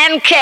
МК,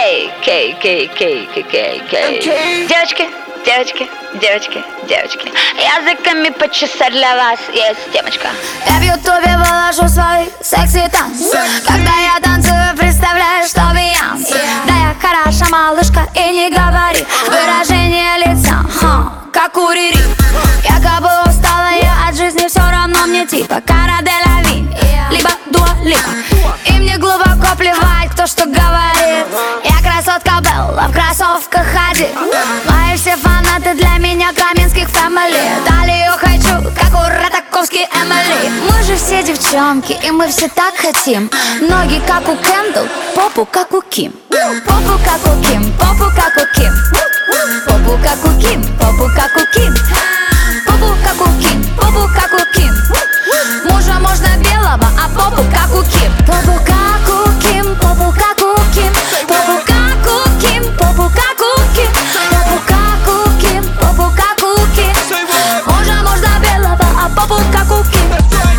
Девочки, девочки, девочки, девочки, языками почесать для вас есть темочка. Я в ютубе выложу свой секси танц. Когда я танцую, представляю, что Бейонсе. Да я хороша малышка и не говори. Выражение лица, как у Рири. Якобы устала я от жизни, все равно мне типа Кара де ла Ви, либо Дуа Липа. И мне глубоко плевать, кто что говорит. Я красотка Белла, в кроссовках ходит. Мои все фанаты для меня Каменских фэмили. Талию хочу, как у Ратаковский Эмили. Мы же все девчонки, и мы все так хотим. Ноги как у Кендалл, попу как у Ким. Попу как у Ким, попу как у Ким. Попу как у Ким, попу как у Ким. Попу как у Ким, попу как у Ким. Мужа можно белого, а попу как у Ким. Попу как у Ким, попу как у Ким. Попу как у Ким, попу как у Ким. Попу как у Ким, попу как у Ким. Мужа можно белого, а попу как у Ким.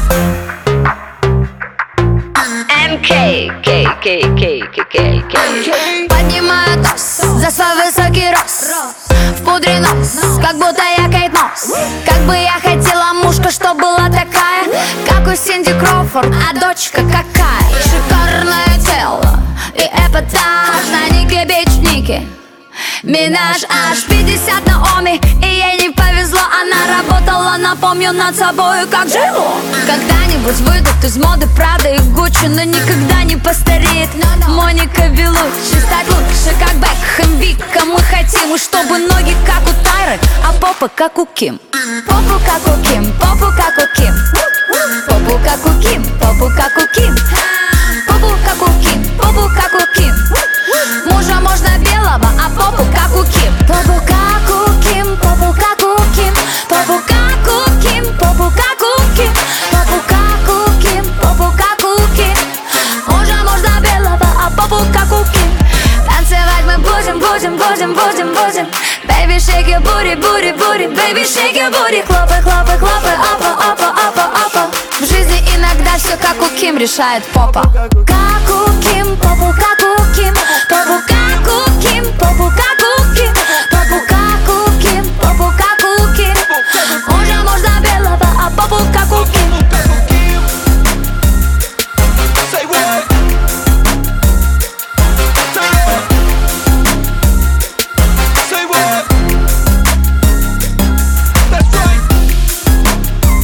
МК, Поднимаю тост за свой высокий рост. В пудре нос, как будто я Кейт Мосс. Как бы я хотела мушка, что была такая, как у Синди Кроуфорд, а дочка какая. Шикарное тело и эпатаж на Нике Бич Ники Минаж аж 50 на Оми. И ей не повезло, она работала, напомню, над собой, как жило. Когда-нибудь выйдут из моды Прада и Гуччи, но никогда не постареет Моника Белуччи. Стать лучше, как Бекхэм, Вика. Мы хотим, чтобы ноги как у Тайры, а попа как у Ким. Попу как у Ким, попу как у Ким. Попу как у Ким, попу как у Ким. Попу как у Ким, попу как у Ким. Мужа можно белого, а попу как у Ким. Попу как у Ким, попу как у Ким. Попу как у Ким, попу как у Ким. Попу как у Ким, попу как у Ким. Мужа можно белого, а попу как у Ким. Танцевать мы будем. Baby, shake your booty, booty, booty. Baby, shake your booty. Хлопай, апа. В жизни иногда все как у Ким решает попа.